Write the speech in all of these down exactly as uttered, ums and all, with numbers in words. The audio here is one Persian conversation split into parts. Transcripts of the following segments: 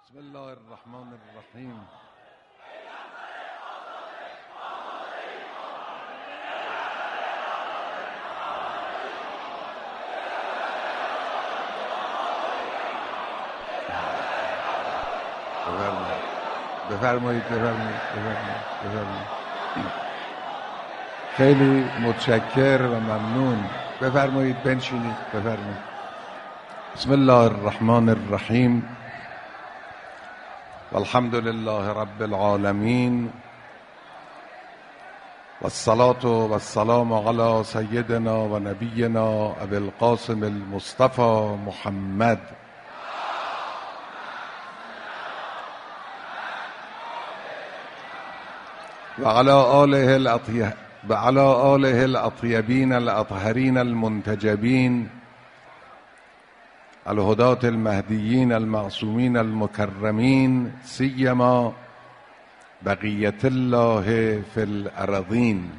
بسم الله الرحمن الرحیم. بفرمایید بفرمایید بفرمایید بفرمایید. خیلی متشکر و ممنون. بفرمایید بنشینید. بفرمایید. بسم الله الرحمن الرحیم. والحمد لله رب العالمین والصلاة والسلام علی سیدنا و نبینا ابی القاسم المصطفى محمد و علی آله الاطیب و علی آله الاطیبین الاطهرین المنتجبین الهداة المهدیین المعصومین المکرمین سیما بقیت الله فی الارضین.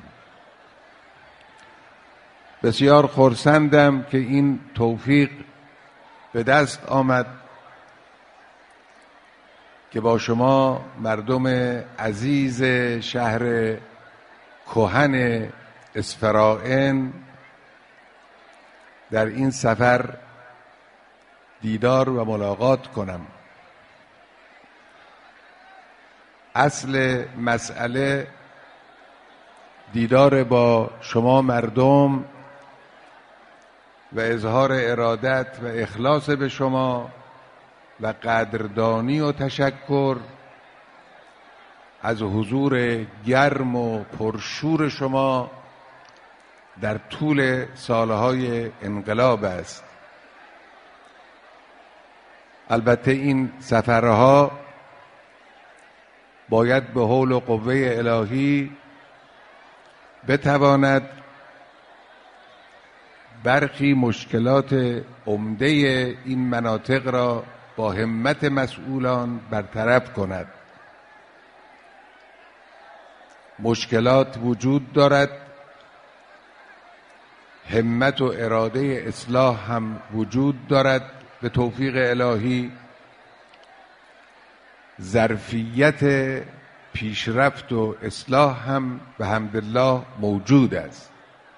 بسیار خرسندم که این توفیق به دست آمد که با شما مردم عزیز شهر کهن اسفرائین در این سفر دیدار و ملاقات کنم. اصل مسئله دیدار با شما مردم و اظهار ارادت و اخلاص به شما و قدردانی و تشکر از حضور گرم و پرشور شما در طول سالهای انقلاب است. البته این سفرها باید به حول و قوه الهی بتواند برخی مشکلات عمده این مناطق را با همت مسئولان برطرف کند. مشکلات وجود دارد، همت و اراده اصلاح هم وجود دارد. به توفیق الهی ظرفیت پیشرفت و اصلاح هم به حمدالله موجود است.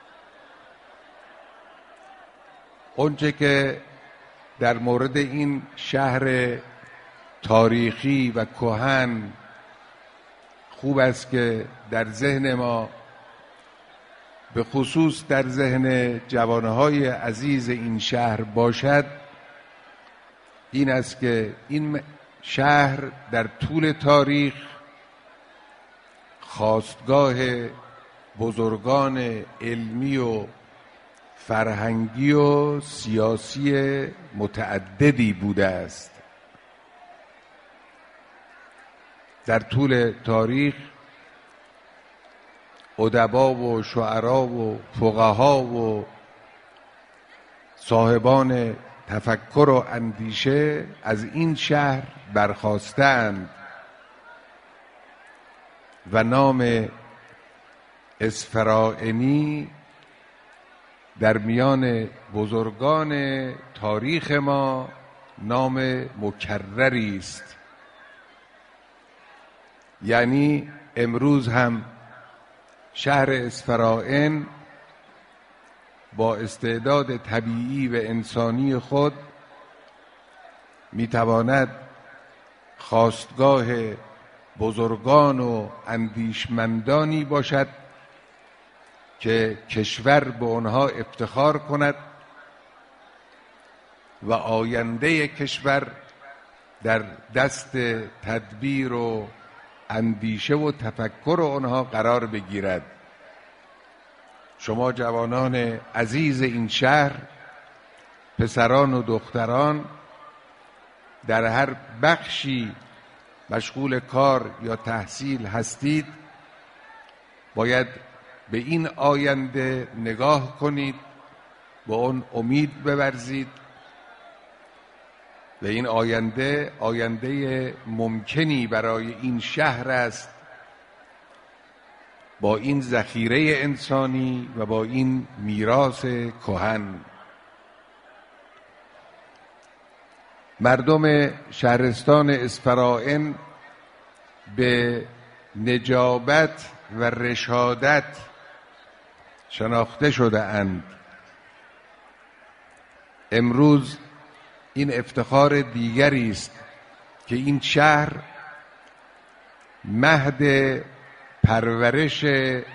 اونچه که در مورد این شهر تاریخی و کهن خوب است که در ذهن ما، به خصوص در ذهن جوانهای عزیز این شهر باشد، این است که این شهر در طول تاریخ خاستگاه بزرگان علمی و فرهنگی و سیاسی متعددی بوده است. در طول تاریخ ادبا و شعرا و فقها و صاحبان تفکر و اندیشه از این شهر برخاستند و نام اسفرائینی در میان بزرگان تاریخ ما نام مکرری است. یعنی امروز هم شهر اسفرائین با استعداد طبیعی و انسانی خود میتواند خاستگاه بزرگان و اندیشمندانی باشد که کشور به آنها افتخار کند و آینده کشور در دست تدبیر و اندیشه و تفکر آنها قرار بگیرد. شما جوانان عزیز این شهر، پسران و دختران، در هر بخشی مشغول کار یا تحصیل هستید، باید به این آینده نگاه کنید، با اون امید بورزید و این آینده آینده ممکنی برای این شهر است، با این ذخیره انسانی و با این میراث کهن. مردم شهرستان اسفرائین به نجابت و رشادت شناخته شده اند. امروز این افتخار دیگری است که این شهر مهد پرورش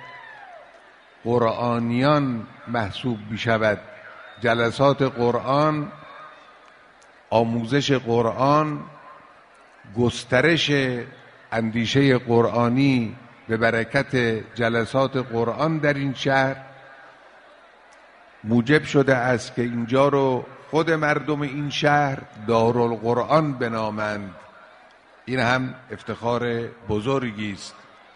قرآنیان محسوب می شود. جلسات قرآن، آموزش قرآن، گسترش اندیشه قرآنی به برکت جلسات قرآن در این شهر موجب شده است که اینجا رو خود مردم این شهر دارالقرآن بنامند. این هم افتخار بزرگی است.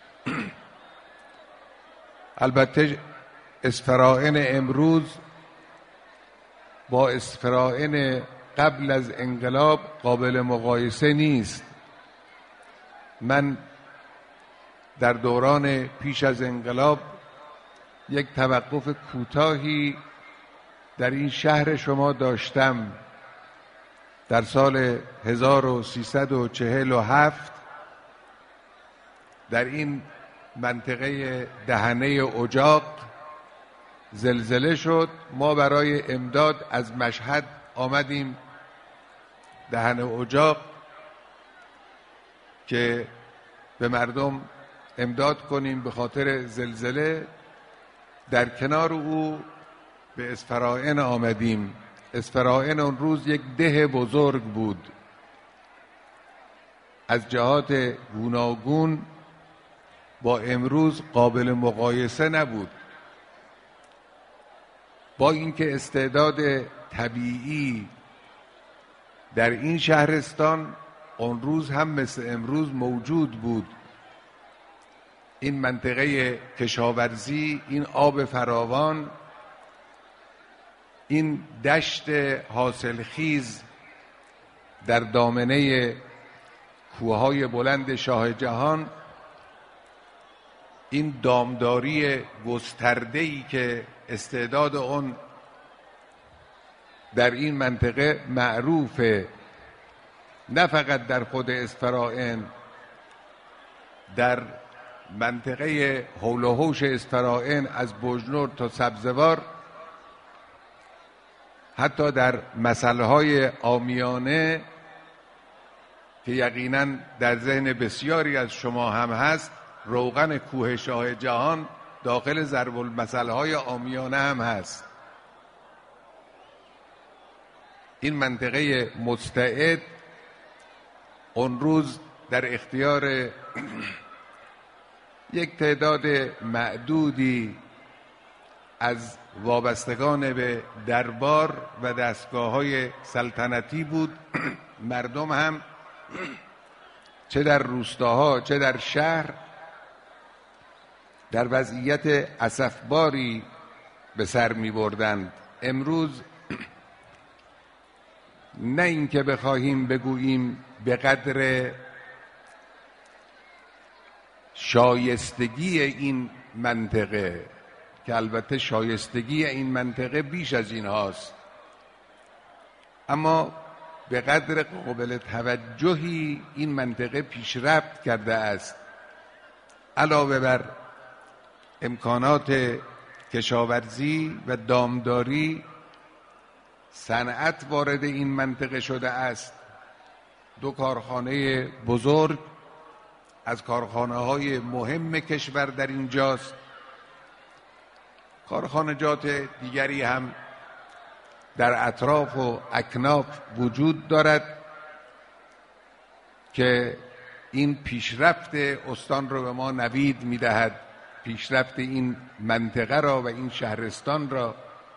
البته اسفرائین امروز با اسفرائین قبل از انقلاب قابل مقایسه نیست. من در دوران پیش از انقلاب یک توقف کوتاهی در این شهر شما داشتم. در سال هزار و سیصد و چهل و هفت در این منطقه دهنه اجاق زلزله شد. ما برای امداد از مشهد آمدیم دهنه اجاق که به مردم امداد کنیم به خاطر زلزله. در کنار او به اسفرائین آمدیم. اسفرائین اون روز یک ده بزرگ بود، از جهات گوناگون با امروز قابل مقایسه نبود. با اینکه استعداد طبیعی در این شهرستان اون روز هم مثل امروز موجود بود. این منطقه کشاورزی، این آب فراوان، این دشت حاصلخیز در دامنه کوههای بلند شاه جهان، این دامداری گسترده‌ای که استعداد اون در این منطقه معروفه، نه فقط در خود اسفرائین، در منطقه حول و حوش اسفرائین از بجنور تا سبزوار، حتی در مسئله‌های عامیانه که یقیناً در ذهن بسیاری از شما هم هست، روغن کوه شاه جهان داخل ضرب المثل‌های عامیانه هم هست. این منطقه مستعد اون روز در اختیار یک تعداد معدودی از وابستگان به دربار و دستگاه‌های سلطنتی بود. مردم هم چه در روستاها چه در شهر در وضعیت اسفباری به سر می بردند. امروز نه اینکه بخواهیم بگوییم به قدر شایستگی این منطقه، که البته شایستگی این منطقه بیش از این هاست، اما به قدر قابل توجهی این منطقه پیشرفت کرده است. علاوه بر امکانات کشاورزی و دامداری، صنعت وارد این منطقه شده است. دو کارخانه بزرگ از کارخانه‌های مهم کشور در اینجاست. کارخانجات دیگری هم در اطراف و اکناف وجود دارد که این پیشرفت استان رو به ما نوید می‌دهد، پیشرفت این منطقه را و این شهرستان را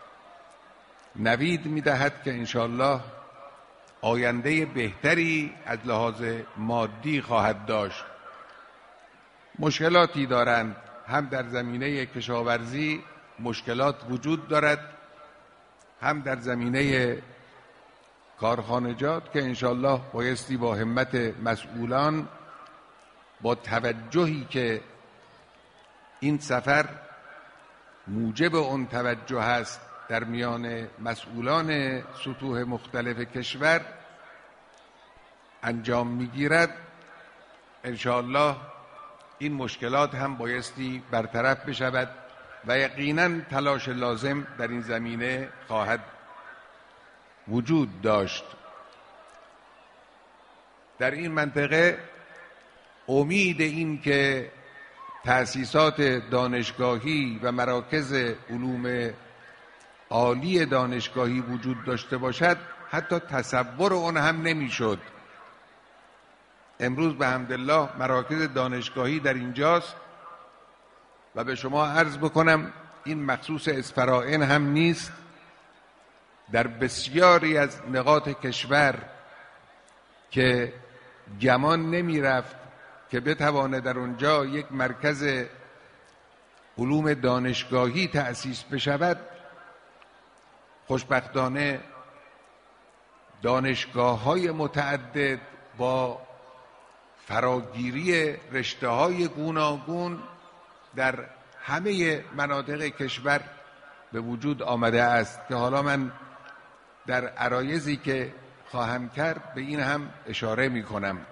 نوید می‌دهد که انشالله آینده بهتری از لحاظ مادی خواهد داشت. مشکلاتی دارند، هم در زمینه کشاورزی مشکلات وجود دارد، هم در زمینه کارخانجات که انشالله بایستی با همت مسئولان، با توجهی که این سفر موجب اون توجه است در میان مسئولان سطوح مختلف کشور، انجام میگیرد، انشاءالله این مشکلات هم بایستی برطرف بشود و یقیناً تلاش لازم در این زمینه خواهد وجود داشت. در این منطقه امید این که تأسیسات دانشگاهی و مراکز علوم عالی دانشگاهی وجود داشته باشد حتی تصور اون هم نمیشد. امروز به حمدالله مراکز دانشگاهی در اینجاست و به شما عرض بکنم این مخصوص اسفرائین هم نیست، در بسیاری از نقاط کشور که گمان نمی رفت که بتوانه در اونجا یک مرکز علوم دانشگاهی تأسیس بشود، خوشبختانه دانشگاه‌های متعدد با فراگیری رشته‌های گوناگون در همه مناطق کشور به وجود آمده است که حالا من در عرایضی که خواهم کرد به این هم اشاره می کنم.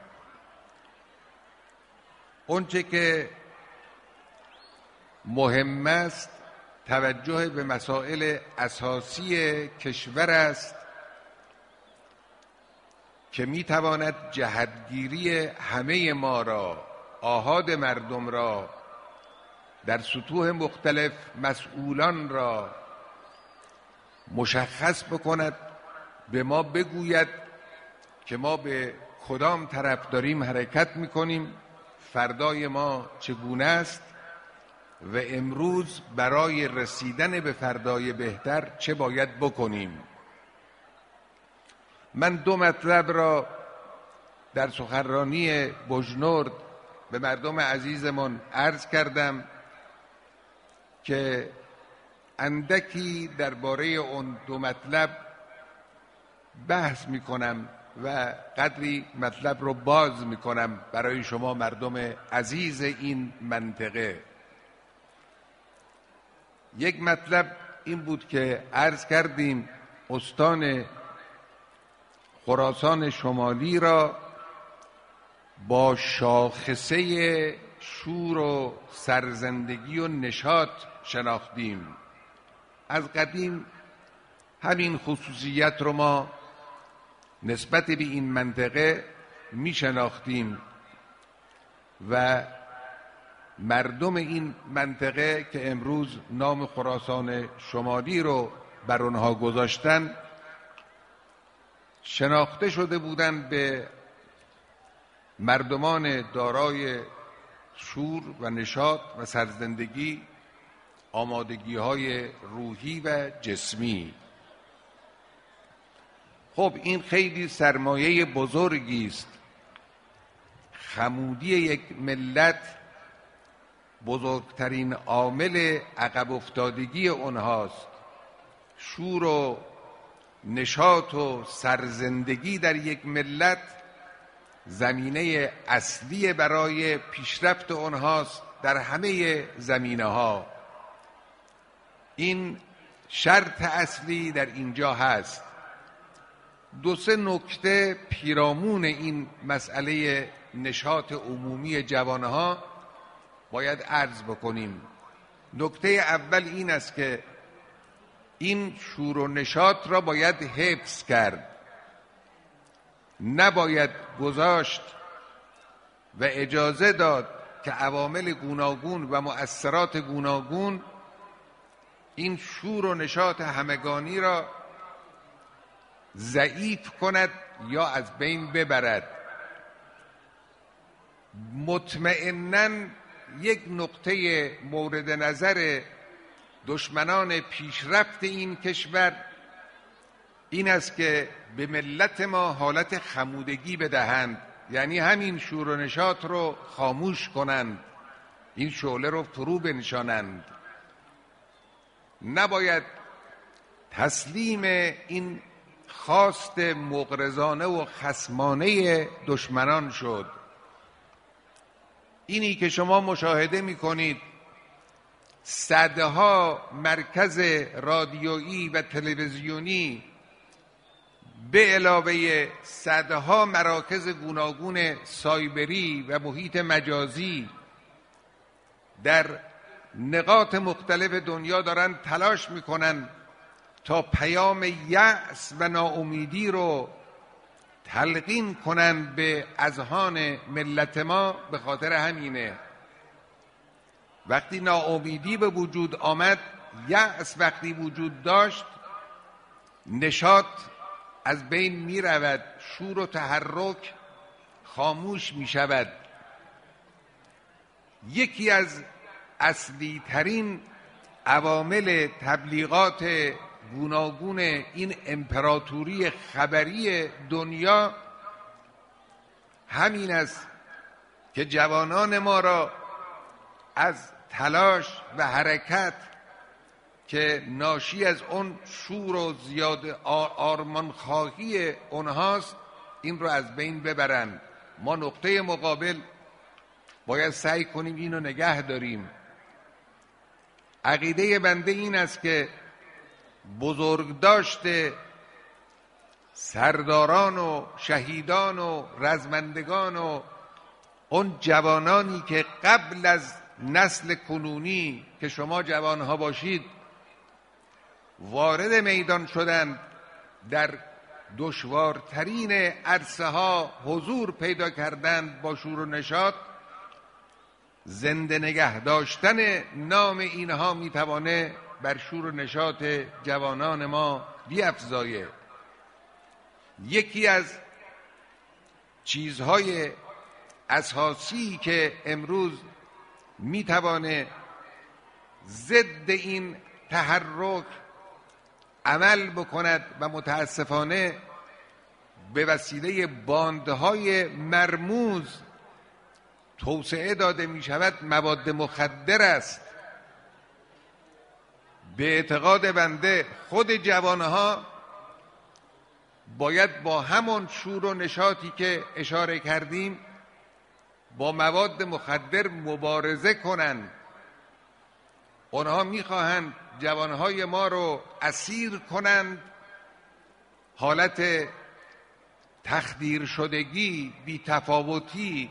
اونچه که مهم است توجه به مسائل اساسی کشور است که می تواند جهتگیری همه ما را، آحاد مردم را، در سطوح مختلف مسئولان را مشخص بکند، به ما بگوید که ما به کدام طرف داریم حرکت میکنیم، فردای ما چگونه است و امروز برای رسیدن به فردای بهتر چه باید بکنیم. من دو مطلب را در سخنرانی بجنورد به مردم عزیزمون عرض کردم که اندکی درباره اون دو مطلب بحث میکنم و قدری مطلب رو باز میکنم برای شما مردم عزیز این منطقه. یک مطلب این بود که عرض کردیم استان خراسان شمالی را با شاخصه شور و سرزندگی و نشاط شناختیم. از قدیم همین خصوصیت رو ما نسبت به این منطقه می شناختیم و مردم این منطقه که امروز نام خراسان شمالی رو بر آنها گذاشتن شناخته شده بودند به مردمان دارای شور و نشاط و سرزندگی، آمادگی های روحی و جسمی. خب این خیلی سرمایه بزرگی است. خمودی یک ملت بزرگترین عامل عقب افتادگی اونهاست. شور و نشاط و سرزندگی در یک ملت زمینه اصلی برای پیشرفت اونهاست در همه زمینه ها. این شرط اصلی در اینجا هست. دو سه نکته پیرامون این مسئله نشاط عمومی جوانها باید عرض بکنیم. نکته اول این است که این شور و نشاط را باید حفظ کرد، نباید گذاشت و اجازه داد که عوامل گوناگون و مؤثرات گوناگون این شور و نشاط همگانی را ضعیف کند یا از بین ببرد. مطمئناً یک نقطه مورد نظر دشمنان پیشرفت این کشور این است که به ملت ما حالت خمودگی بدهند، یعنی همین شور و نشاط رو خاموش کنند، این شعله رو فرو بنشانند. نباید تسلیم این خواست مغرضانه و خصمانه دشمنان شد. اینی که شما مشاهده می‌کنید صدها مرکز رادیویی و تلویزیونی به علاوه صدها مراکز گوناگون سایبری و محیط مجازی در نقاط مختلف دنیا دارن تلاش میکنن تا پیام یأس و ناامیدی رو تلقین کنن به اذهان ملت ما. به خاطر همینه وقتی ناامیدی به وجود آمد، یأس وقتی وجود داشت، نشاط از بین می رود، شور و تحرک خاموش می شود. یکی از اصلی ترین عوامل تبلیغات گوناگون این امپراتوری خبری دنیا همین است که جوانان ما را از تلاش و حرکت که ناشی از اون شور و زیاد آرمانخواهی اونهاست این رو از بین ببرن. ما نقطه مقابل باید سعی کنیم اینو نگه داریم. عقیده بنده این است که بزرگداشت سرداران و شهیدان و رزمندگان و اون جوانانی که قبل از نسل کنونی که شما جوانها باشید وارد میدان شدند، در دشوارترین عرصه ها حضور پیدا کردند با شور و نشاط، زنده نگه داشتن نام اینها میتوانه بر شور و نشاط جوانان ما بیفزایه. یکی از چیزهای اساسی که امروز میتوانه ضد این تحرک عمل بکند و متاسفانه به وسیله باندهای مرموز توسعه داده می شود، مواد مخدر است. به اعتقاد بنده خود جوانها باید با همون شور و نشاطی که اشاره کردیم با مواد مخدر مبارزه کنند. آنها میخواهند جوانهای ما رو اسیر کنند، حالت تخدیر شدگی، بی‌تفاوتی،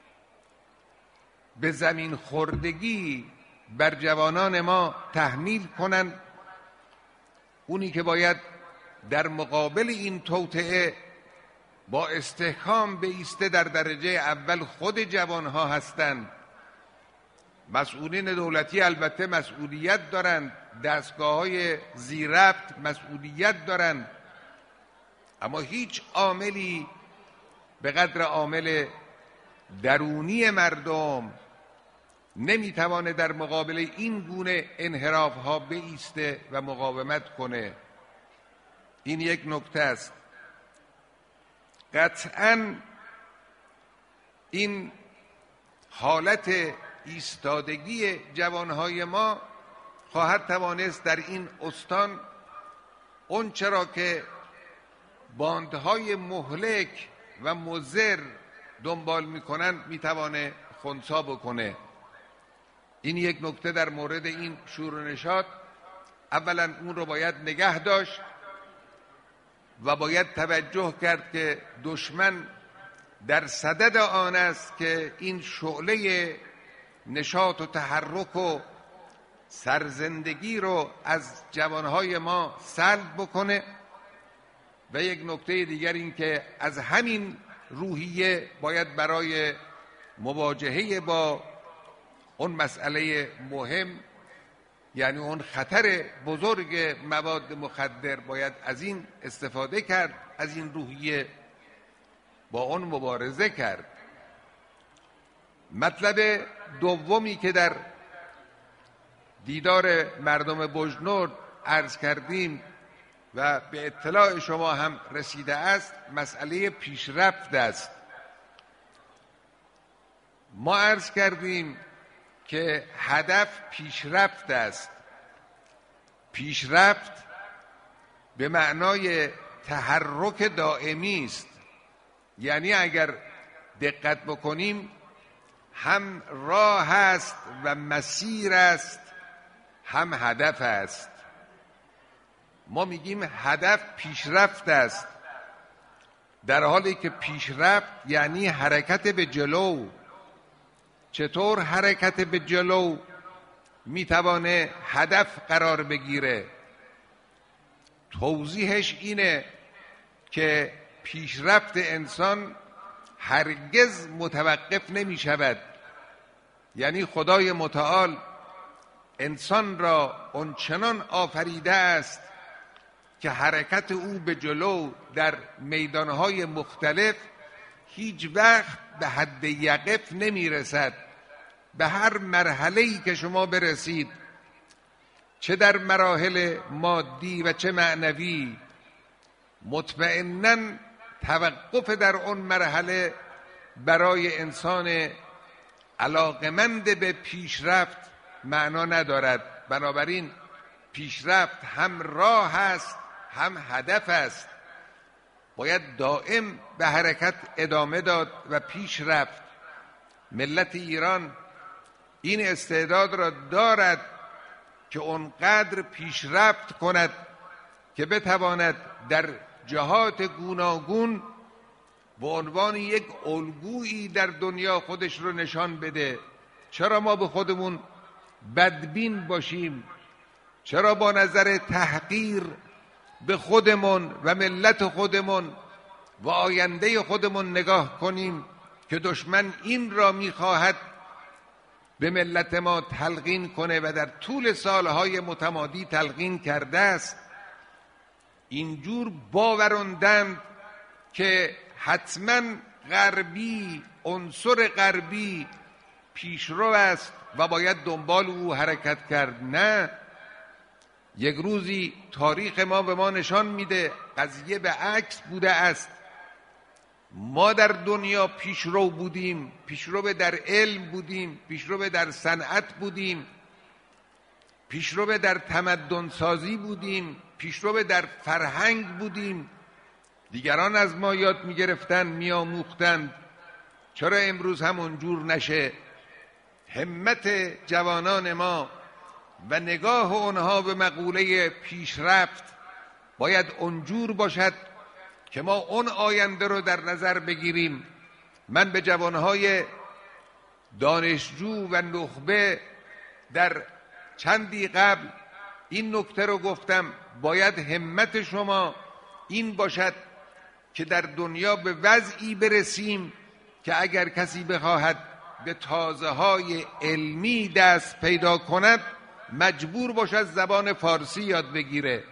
به زمین خوردگی بر جوانان ما تحمیل کنند. اونی که باید در مقابل این توطئه با استحکام بایسته در درجه اول خود جوانها هستند. مسئولین دولتی البته مسئولیت دارند، دستگاه‌های زیرربط مسئولیت دارند، اما هیچ عاملی به قدر عامل درونی مردم نمیتوانه در مقابل این گونه انحراف‌ها بایسته و مقاومت کنه. این یک نکته است. قطعاً این حالت ایستادگی جوانهای ما خواهد توانست در این استان اون چرا که باندهای مهلک و مضر دنبال میکنن میتوانه خنثی بکنه. این یک نکته در مورد این شور و نشاط. اولا اون رو باید نگه داشت و باید توجه کرد که دشمن در صدد آن است که این شعله نشاط و تحرک و سرزندگی رو از جوانهای ما سلب بکنه. و یک نکته دیگر این که از همین روحیه باید برای مواجهه با اون مسئله مهم، یعنی اون خطر بزرگ مواد مخدر، باید از این استفاده کرد، از این روحیه با اون مبارزه کرد. مطلب دومی که در دیدار مردم بجنورد عرض کردیم و به اطلاع شما هم رسیده است، مسئله پیشرفت است. ما عرض کردیم که هدف پیشرفت است. پیشرفت به معنای تحرک دائمی است. یعنی اگر دقت بکنیم هم راه است و مسیر است، هم هدف است. ما میگیم هدف پیشرفت است. در حالی که پیشرفت یعنی حرکت به جلو. چطور حرکت به جلو میتوانه هدف قرار بگیره؟ توضیحش اینه که پیشرفت انسان هرگز متوقف نمی شود. یعنی خدای متعال انسان را اونچنان آفریده است که حرکت او به جلو در میدانهای مختلف هیچ وقت به حد یقف نمی رسد. به هر مرحله‌ای که شما برسید، چه در مراحل مادی و چه معنوی، مطمئناً توقف در اون مرحله برای انسان علاقمند به پیشرفت معنا ندارد. بنابراین پیشرفت هم راه است هم هدف است. باید دائم به حرکت ادامه داد و پیش رفت. ملت ایران این استعداد را دارد که اونقدر پیشرفت کند که بتواند در جهات گوناگون به عنوان یک الگویی در دنیا خودش رو نشان بده. چرا ما به خودمون بدبین باشیم؟ چرا با نظر تحقیر به خودمون و ملت خودمون و آینده خودمون نگاه کنیم که دشمن این را می‌خواهد به ملت ما تلقین کنه و در طول سالهای متمادی تلقین کرده است؟ اینجور باوروندند که حتما غربی، عنصر غربی پیشرو است و باید دنبال او حرکت کرد. نه، یک روزی تاریخ ما به ما نشان میده قضیه به عکس بوده است. ما در دنیا پیشرو بودیم، پیشرو در علم بودیم، پیشرو در صنعت بودیم، پیشرو در تمدن سازی بودیم، پیشرو در فرهنگ بودیم. دیگران از ما یاد میگرفتن، میآموختند. چرا امروز هم اونجور نشه؟ همت جوانان ما و نگاه اونها به مقوله پیشرفت باید اونجور باشد که ما اون آینده رو در نظر بگیریم. من به جوانهای دانشجو و نخبه در چندی قبل این نکته رو گفتم، باید همت شما این باشد که در دنیا به وضعی برسیم که اگر کسی بخواهد به تازه‌های علمی دست پیدا کند مجبور باشد زبان فارسی یاد بگیره.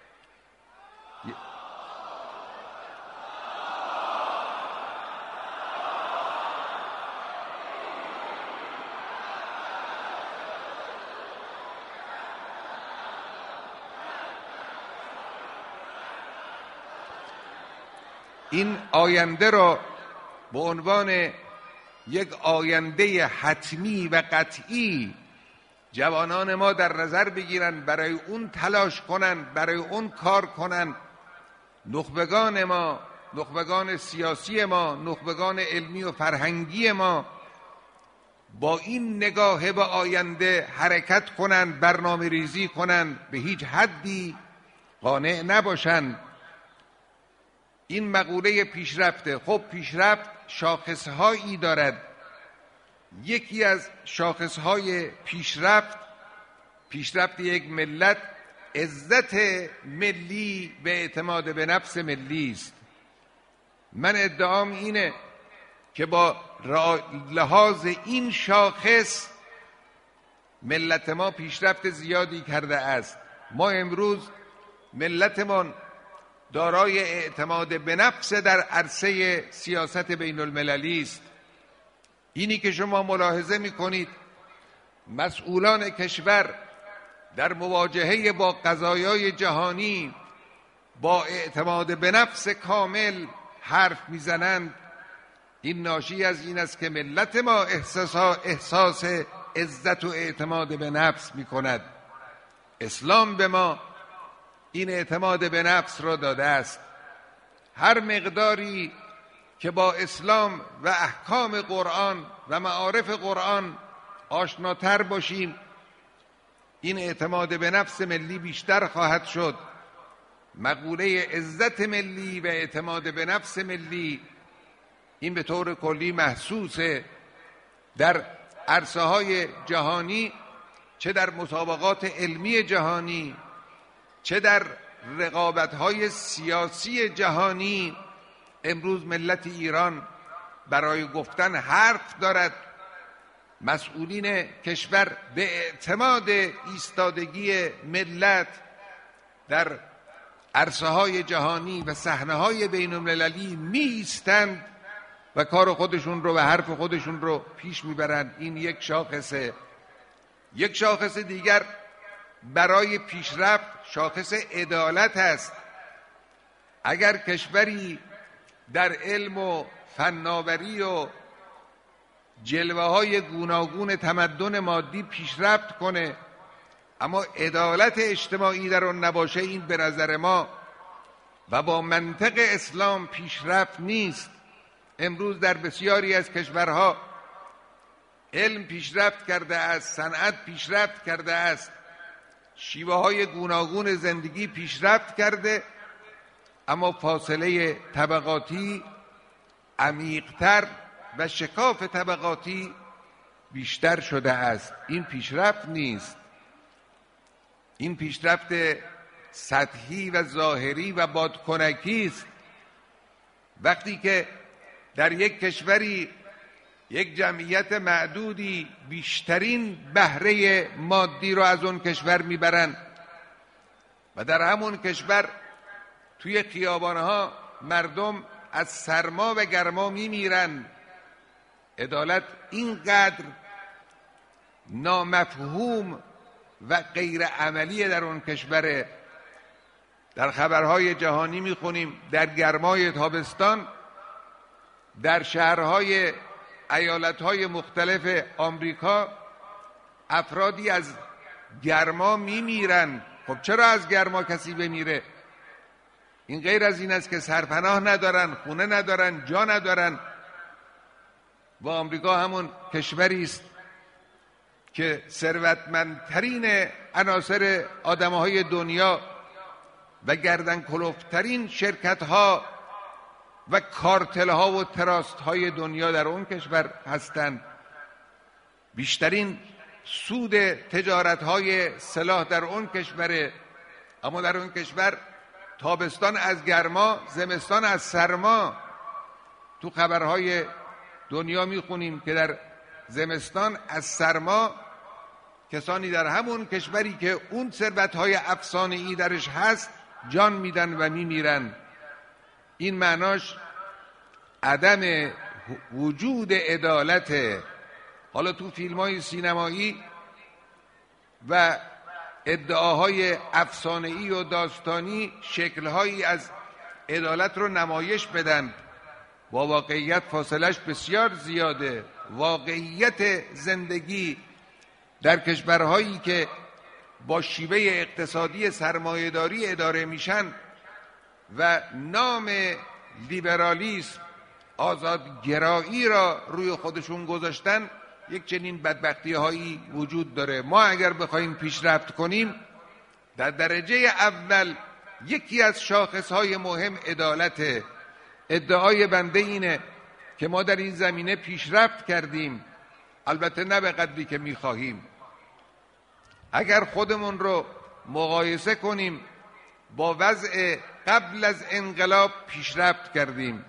این آینده را به عنوان یک آینده حتمی و قطعی جوانان ما در نظر بگیرن، برای اون تلاش کنن، برای اون کار کنن. نخبگان ما، نخبگان سیاسی ما، نخبگان علمی و فرهنگی ما با این نگاه به آینده حرکت کنن، برنامه ریزی کنن، به هیچ حدی قانع نباشن. این مقوله پیشرفته. خب پیشرفت شاخصهایی دارد. یکی از شاخصهای پیشرفت، پیشرفت یک ملت، عزت ملی به اعتماد به نفس ملی است. من ادعام اینه که با لحاظ این شاخص ملت ما پیشرفت زیادی کرده است. ما امروز ملتمان دارای اعتماد به نفس در عرصه سیاست بین المللی است. اینی که شما ملاحظه می‌کنید مسئولان کشور در مواجهه با قضایای جهانی با اعتماد به نفس کامل حرف میزنند، این ناشی از این است که ملت ما احساس عزت و اعتماد به نفس می‌کند. اسلام به ما این اعتماد به نفس را داده است. هر مقداری که با اسلام و احکام قرآن و معارف قرآن آشناتر باشیم، این اعتماد به نفس ملی بیشتر خواهد شد. مقوله عزت ملی و اعتماد به نفس ملی، این به طور کلی محسوسه در عرصه های جهانی، چه در مسابقات علمی جهانی، چه در رقابت های سیاسی جهانی. امروز ملت ایران برای گفتن حرف دارد. مسئولین کشور به اعتماد ایستادگی ملت در عرصه های جهانی و صحنه های بین المللی می ایستند و کار خودشون رو و حرف خودشون رو پیش میبرند. این یک شاخصه. یک شاخص دیگر برای پیشرفت شاخص عدالت است. اگر کشوری در علم و فناوری و جلوه های گوناگون تمدن مادی پیشرفت کنه اما عدالت اجتماعی در آن نباشه، این به نظر ما و با منطق اسلام پیشرفت نیست. امروز در بسیاری از کشورها علم پیشرفت کرده است، صنعت پیشرفت کرده است، شیوه های گوناگون زندگی پیشرفت کرده، اما فاصله طبقاتی عمیق‌تر و شکاف طبقاتی بیشتر شده است. این پیشرفت نیست. این پیشرفت سطحی و ظاهری و بادکنکی است. وقتی که در یک کشوری یک جمعیت معدودی بیشترین بهره مادی رو از اون کشور میبرن و در همون کشور توی خیابانها مردم از سرما و گرما میمیرن، عدالت اینقدر نامفهوم و غیر عملی در اون کشوره. در خبرهای جهانی میخونیم در گرمای تابستان در شهرهای ایالتهای مختلف آمریکا افرادی از گرما میمیرن. خب چرا از گرما کسی بمیره؟ این غیر از این است که سرپناه ندارن، خونه ندارن، جا ندارن. و آمریکا همون کشوری است که ثروتمندترین عناصر آدمهای دنیا و گردن کلفترین شرکت‌ها و کارتل‌ها و تراست‌های دنیا در اون کشور هستند. بیشترین سود تجارت‌های سلاح در اون کشوره، اما در اون کشور تابستان از گرما، زمستان از سرما. تو خبرهای دنیا میخونیم که در زمستان از سرما کسانی در همون کشوری که اون ثروت‌های افسانه‌ای درش هست جان میدن و میمیرن. این معناش عدم وجود عدالته. حالا تو فیلم‌های سینمایی و ادعاهای افسانه‌ای و داستانی شکل‌هایی از عدالت رو نمایش بدن، با واقعیت فاصلش بسیار زیاده. واقعیت زندگی در کشورهایی که با شیوه اقتصادی سرمایه‌داری اداره میشن و نام لیبرالیسم، آزادگرایی را روی خودشون گذاشتن، یک چنین بدبختی هایی وجود داره. ما اگر بخوایم پیشرفت کنیم، در درجه اول یکی از شاخص های مهم عدالته. ادعای بنده اینه که ما در این زمینه پیشرفت کردیم، البته نه به قدری که میخواهیم. اگر خودمون رو مقایسه کنیم با وضع قبل از انقلاب پیشرفت کردیم.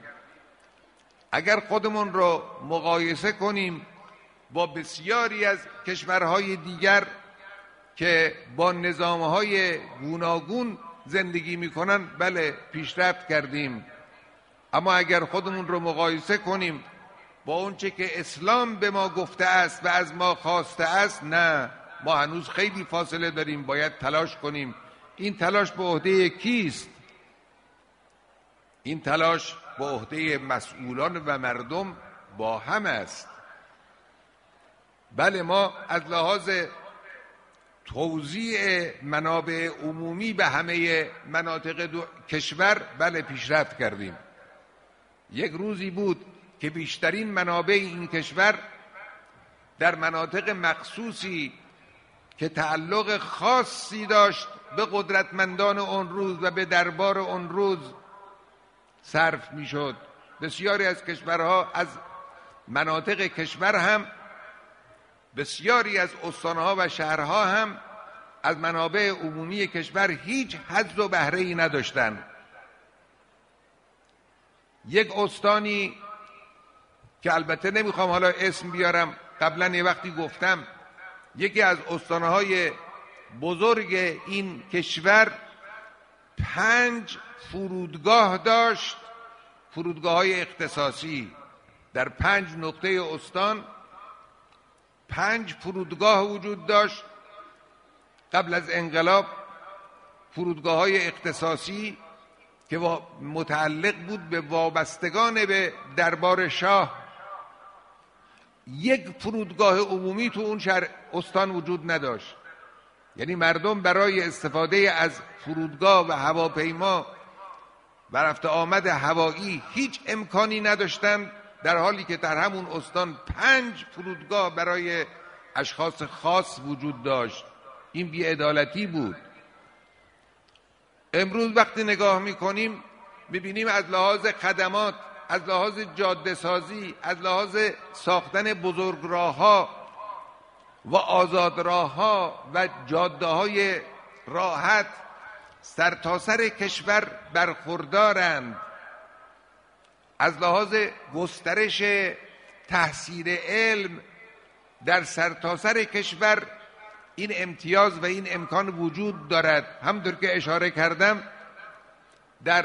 اگر خودمون رو مقایسه کنیم با بسیاری از کشورهای دیگر که با نظامهای گوناگون زندگی میکنن، بله پیشرفت کردیم. اما اگر خودمون رو مقایسه کنیم با اونچه که اسلام به ما گفته است و از ما خواسته است، نه، ما هنوز خیلی فاصله داریم، باید تلاش کنیم. این تلاش به عهده کیست؟ این تلاش به عهده مسئولان و مردم با هم است. بله، ما از لحاظ توزیع منابع عمومی به همه مناطق کشور بله پیشرفت کردیم. یک روزی بود که بیشترین منابع این کشور در مناطق مخصوصی که تعلق خاصی داشت به قدرتمندان اون روز و به دربار اون روز صرف میشد. بسیاری از کشورها، از مناطق کشور هم، بسیاری از استانها و شهرها هم از منابع عمومی کشور هیچ حظ و بهره‌ای نداشتند. یک استانی که البته نمیخوام حالا اسم بیارم، قبلا یه وقتی گفتم، یکی از استانهای بزرگ این کشور پنج فرودگاه داشت، فرودگاه های اختصاصی در پنج نقطه استان. پنج فرودگاه وجود داشت قبل از انقلاب، فرودگاه های اختصاصی که متعلق بود به وابستگان به دربار شاه. یک فرودگاه عمومی تو اون شهر استان وجود نداشت، یعنی مردم برای استفاده از فرودگاه و هواپیما و رفت آمد هوایی هیچ امکانی نداشتند، در حالی که در همون استان پنج فرودگاه برای اشخاص خاص وجود داشت. این بی‌عدالتی بود. امروز وقتی نگاه میکنیم میبینیم از لحاظ خدمات، از لحاظ جاده سازی، از لحاظ ساختن بزرگراه‌ها و آزادراه‌ها و جاده‌های راحت سرتاسر کشور برخوردارند. از لحاظ گسترش تحصیل علم در سرتاسر کشور این امتیاز و این امکان وجود دارد. همونطور که اشاره کردم در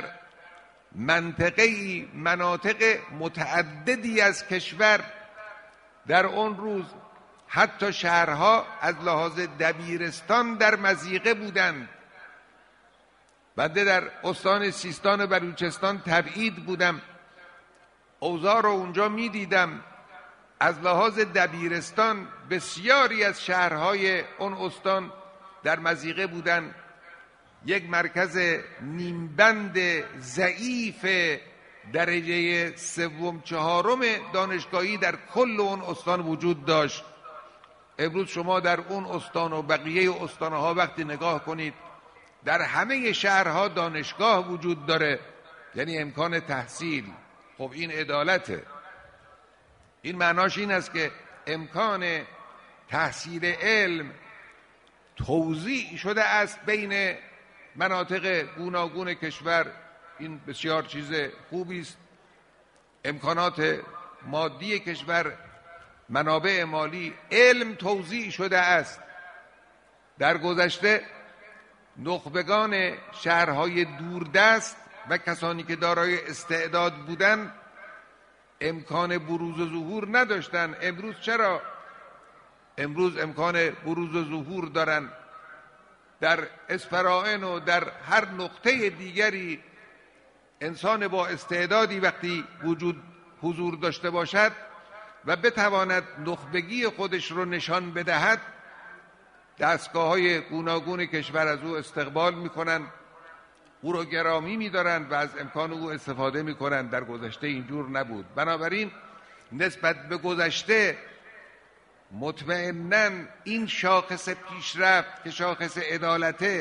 منطقه مناطق متعددی از کشور در اون روز حتی شهرها از لحاظ دبیرستان در مضیقه بودند. بنده در استان سیستان و بلوچستان تبعید بودم، اوضاع رو اونجا می دیدم. از لحاظ دبیرستان بسیاری از شهرهای اون استان در مضیقه بودند. یک مرکز نیمبند ضعیف درجه سوم چهارم دانشگاهی در کل اون استان وجود داشت. امروز شما در اون استان و بقیه استانها وقتی نگاه کنید در همه شهرها دانشگاه وجود داره، یعنی امکان تحصیل. خب این عدالته. این معناش این است که امکان تحصیل علم توزیع شده است بین مناطق گوناگون کشور. این بسیار چیز خوبی است. امکانات مادی کشور، منابع مالی، علم توزیع شده است. در گذشته نخبگان شهرهای دوردست و کسانی که دارای استعداد بودند امکان بروز و ظهور نداشتند. امروز چرا؟ امروز امکان بروز و ظهور دارند. در اسفرائین و در هر نقطه دیگری انسان با استعدادی وقتی وجود حضور داشته باشد و بتواند نخبگی خودش رو نشان بدهد، دستگاه‌های گوناگون کشور از او استقبال می‌کنند، او رو گرامی می‌دارند و از امکان او استفاده می‌کنند. در گذشته اینجور نبود. بنابراین نسبت به گذشته مطمئناً این شاخص پیشرفت که شاخص عدالت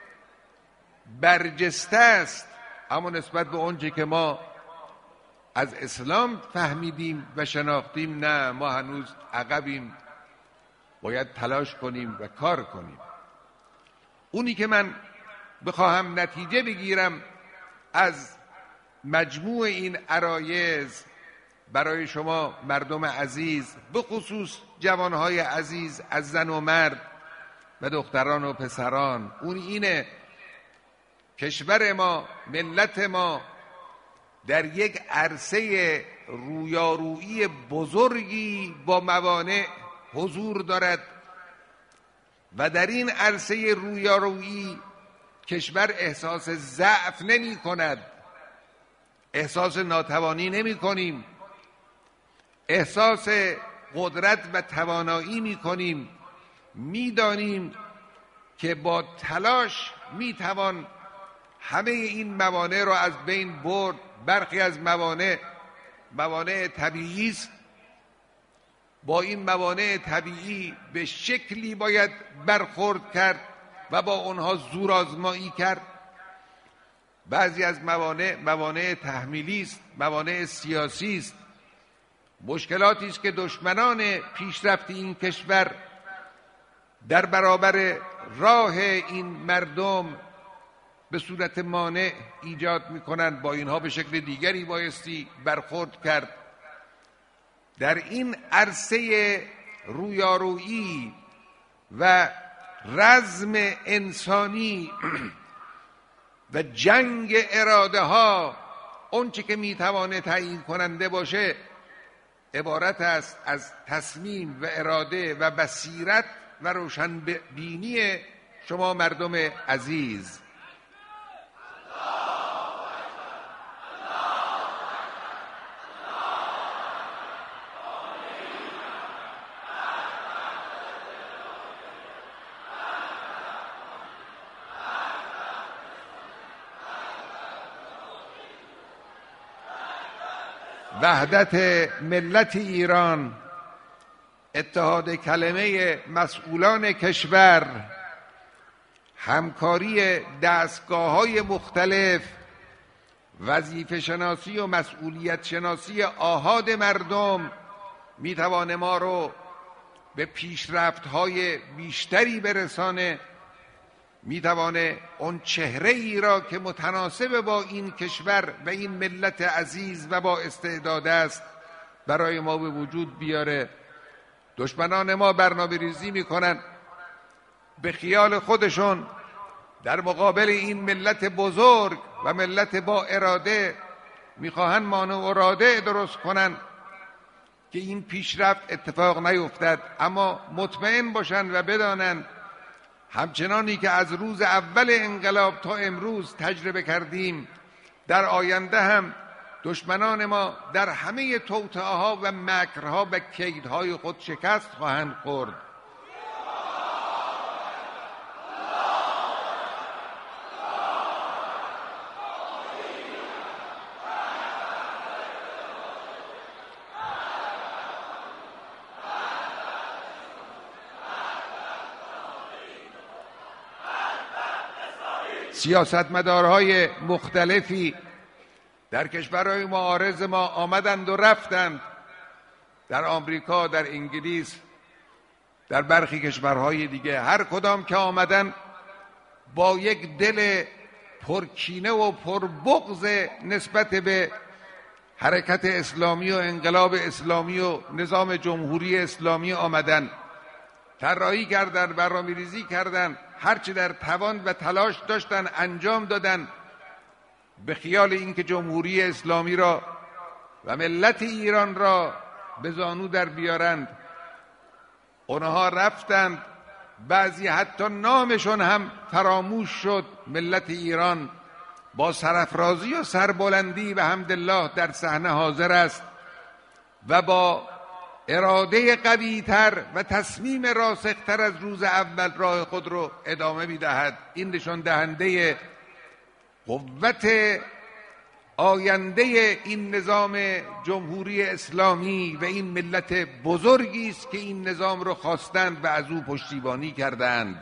برجسته است، اما نسبت به اونچه که ما از اسلام فهمیدیم و شناختیم نه، ما هنوز عقبیم. باید تلاش کنیم و کار کنیم. اونی که من بخواهم نتیجه بگیرم از مجموع این عرایض برای شما مردم عزیز، به خصوص جوانهای عزیز از زن و مرد و دختران و پسران، اون اینه کشور ما، ملت ما در یک عرصه رویارویی بزرگی با موانع حضور دارد و در این عرصه رویارویی کشور احساس ضعف نمی کند، احساس ناتوانی نمی کنیم، احساس قدرت و توانایی می کنیم. می دانیم که با تلاش می توان همه این موانع را از بین برد. برخی از موانع موانع طبیعی است. با این موانع طبیعی به شکلی باید برخورد کرد و با اونها زور آزمایی کرد. بعضی از موانع موانع تحمیلی است، موانع سیاسی است، مشکلاتی است که دشمنان پیشرفت این کشور در برابر راه این مردم به صورت مانع ایجاد میکنند. با اینها به شکل دیگری بایستی برخورد کرد. در این عرصه رویارویی و رزم انسانی و جنگ اراده ها، اون چه که میتوانه تعیین کننده باشه عبارت است از تصمیم و اراده و بصیرت و روشنبینی شما مردم عزیز. وحدت ملت ایران، اتحاد کلمه مسئولان کشور، همکاری دستگاه‌های مختلف، وظیفه شناسی و مسئولیت شناسی آحاد مردم میتوانه ما رو به پیشرفت‌های بیشتری برسانه، میتوانه اون چهره ای را که متناسب با این کشور و این ملت عزیز و با استعداد است برای ما به وجود بیاره. دشمنان ما برنامه ریزی میکنن، به خیال خودشون در مقابل این ملت بزرگ و ملت با اراده میخواهن مانع و رادع درست کنن که این پیشرفت اتفاق نیفتد. اما مطمئن باشن و بدانن همچنانی که از روز اول انقلاب تا امروز تجربه کردیم، در آینده هم دشمنان ما در همه توطئه‌ها و مکرها و کیدهای خود شکست خواهند خورد. سیاستمدارهای مختلفی در کشورهای معارض ما آمدند و رفتند، در آمریکا، در انگلیس، در برخی کشورهای دیگه. هر کدام که آمدن با یک دل پرکینه و پربغض نسبت به حرکت اسلامی و انقلاب اسلامی و نظام جمهوری اسلامی آمدن، طراحی کردن، برنامه‌ریزی کردن، هرچی در توان و تلاش داشتن انجام دادن به خیال اینکه جمهوری اسلامی را و ملت ایران را به زانو در بیارند. اونها رفتند، بعضی حتی نامشون هم فراموش شد. ملت ایران با سرافرازی و سربلندی و حمدالله در صحنه حاضر است و با اراده قوی‌تر و تصمیم راسختر از روز اول راه خود رو ادامه می‌دهد. این نشان دهنده قوت آینده این نظام جمهوری اسلامی و این ملت بزرگی است که این نظام رو خواستند و از او پشتیبانی کردند.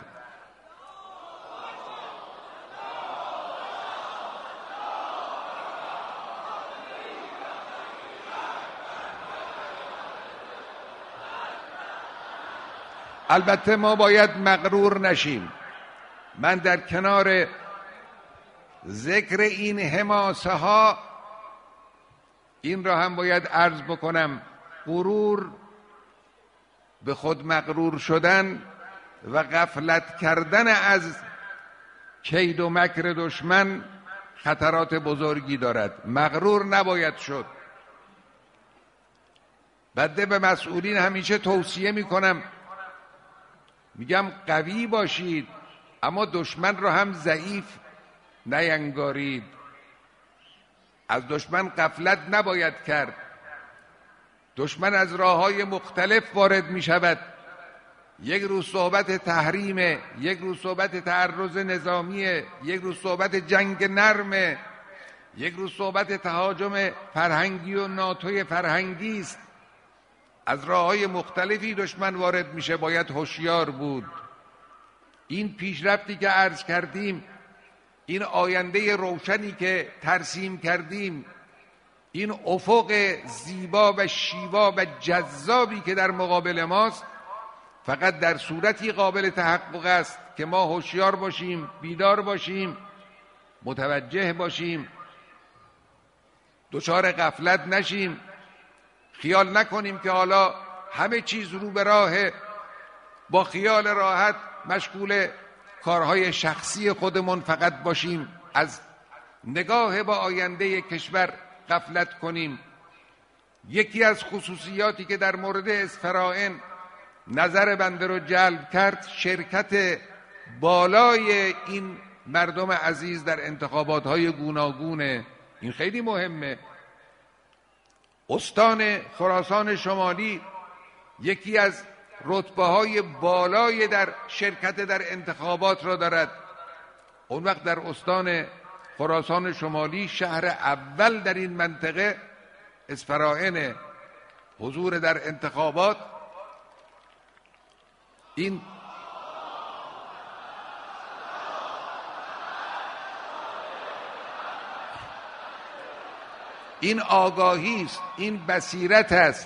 البته ما باید مغرور نشیم. من در کنار ذکر این حماسه ها این را هم باید عرض بکنم: غرور، به خود مغرور شدن و غفلت کردن از کید و مکر دشمن خطرات بزرگی دارد. مغرور نباید شد. بنده به مسئولین همیشه توصیه میکنم، میگم قوی باشید اما دشمن را هم ضعیف نینگارید. از دشمن غفلت نباید کرد. دشمن از راه‌های مختلف وارد می شود. یک روز صحبت تحریمه، یک روز صحبت تعرض نظامیه، یک روز صحبت جنگ نرمه، یک روز صحبت تهاجم فرهنگی و ناتوی فرهنگی است. از راه‌های مختلفی دشمن وارد میشه، باید هوشیار بود. این پیشرفتی که عرض کردیم، این آینده روشنی که ترسیم کردیم، این افق زیبا و شیوا و جذابی که در مقابل ماست، فقط در صورتی قابل تحقق است که ما هوشیار باشیم، بیدار باشیم، متوجه باشیم، دچار غفلت نشیم، خیال نکنیم که حالا همه چیز رو به راهه، با خیال راحت مشغول کارهای شخصی خودمون فقط باشیم، از نگاه با آینده کشور غفلت کنیم. یکی از خصوصیاتی که در مورد اسفرائین نظر بنده رو جلب کرد، شرکت بالای این مردم عزیز در انتخابات‌های گوناگونه. این خیلی مهمه. استان خراسان شمالی یکی از رتبه‌های بالای در شرکت در انتخابات را دارد. اون وقت در استان خراسان شمالی، شهر اول در این منطقه، اسفرائین، حضور در انتخابات، این این آگاهی است، این بصیرت است.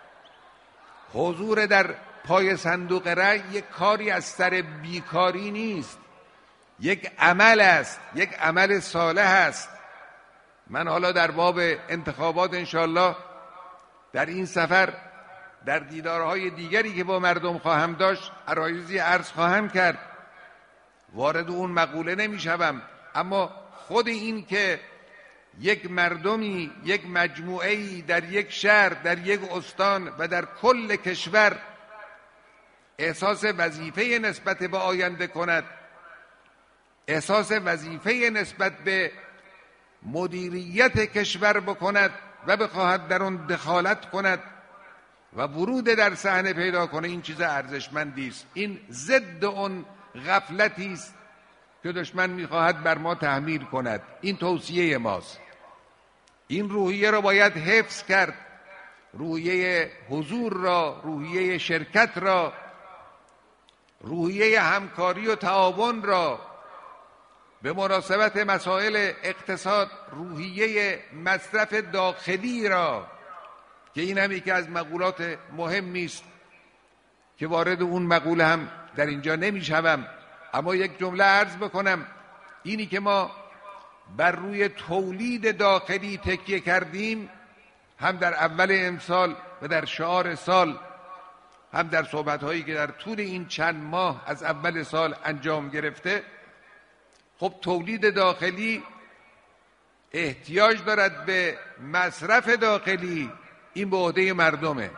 حضور در پای صندوق رای یک کاری از سر بیکاری نیست، یک عمل است، یک عمل صالح است. من حالا در باب انتخابات انشالله در این سفر در دیدارهای دیگری که با مردم خواهم داشت عرایضی عرض خواهم کرد، وارد اون مقوله نمیشوم، اما خود این که یک مردمی، یک مجموعه‌ای در یک شهر، در یک استان و در کل کشور احساس وظیفه نسبت به آینده کند، احساس وظیفه نسبت به مدیریت کشور بکند و بخواهد در آن دخالت کند و ورود در صحنه پیدا کنه، این چیز ارزشمندی است. این ضد اون غفلتی است که دشمن میخواهد بر ما تحمیل کند. این توصیه ماست. این روحیه را باید حفظ کرد، روحیه حضور را، روحیه شرکت را، روحیه همکاری و تعاون را. به مناسبت مسائل اقتصاد، روحیه مصرف داخلی را، که این هم یکی از مقولات مهمی است که وارد اون مقوله هم در اینجا نمیشوم، اما یک جمله عرض بکنم. اینی که ما بر روی تولید داخلی تکیه کردیم، هم در اول امسال و در شعار سال، هم در صحبت‌هایی که در طول این چند ماه از اول سال انجام گرفته، خب تولید داخلی احتیاج دارد به مصرف داخلی. این به عهده مردمه.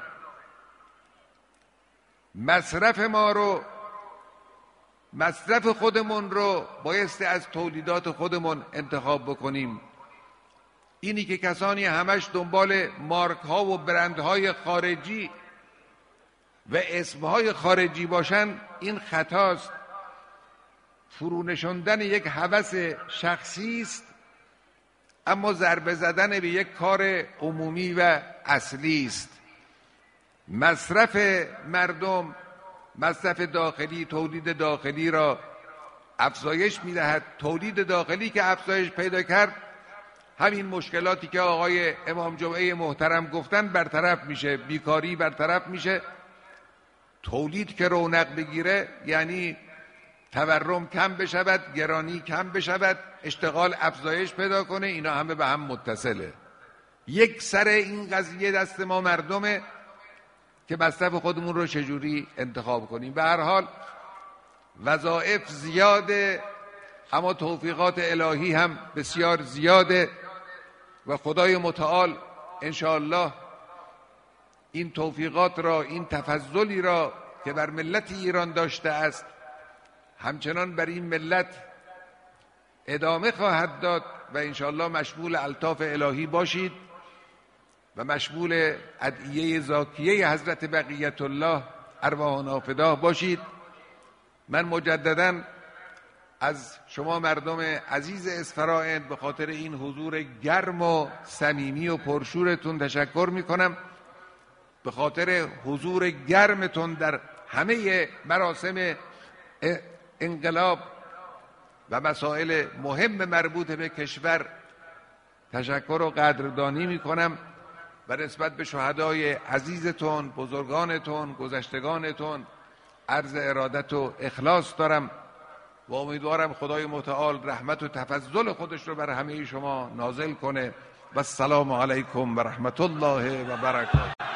مصرف ما رو، مصرف خودمون رو بایستی از تولیدات خودمون انتخاب بکنیم. اینی که کسانی همش دنبال مارک ها و برند های خارجی و اسم های خارجی باشن، این خطاست. فرونشوندن یک هوس شخصی است، اما ضربه زدن به یک کار عمومی و اصلی است. مصرف مردم، مصرف داخلی، تولید داخلی را افزایش می‌دهد. تولید داخلی که افزایش پیدا کرد، همین مشکلاتی که آقای امام جمعه محترم گفتن برطرف میشه، بیکاری برطرف میشه. تولید که رونق بگیره یعنی تورم کم بشود، گرانی کم بشود، اشتغال افزایش پیدا کنه. اینا همه به هم متصله. یک سر این قضیه دست ما مردمه که مصرف خودمون رو چجوری انتخاب کنیم. به هر حال وظایف زیاده، اما توفیقات الهی هم بسیار زیاده و خدای متعال انشاءالله این توفیقات را، این تفضلی را که بر ملت ایران داشته است، همچنان بر این ملت ادامه خواهد داد و انشاءالله مشمول الطاف الهی باشید و مشمول ادعیه زاکیه حضرت بقیت الله ارواحنا فداه باشید. من مجدداً از شما مردم عزیز اسفرائین به خاطر این حضور گرم و صمیمی و پرشورتون تشکر میکنم، به خاطر حضور گرمتون در همه مراسم انقلاب و مسائل مهم مربوط به کشور تشکر و قدردانی می کنم و نسبت به شهدای عزیزتون، بزرگانتون، گذشتگانتون عرض ارادت و اخلاص دارم و امیدوارم خدای متعال رحمت و تفضل خودش رو بر همه شما نازل کنه و السلام علیکم و رحمت الله و برکاته.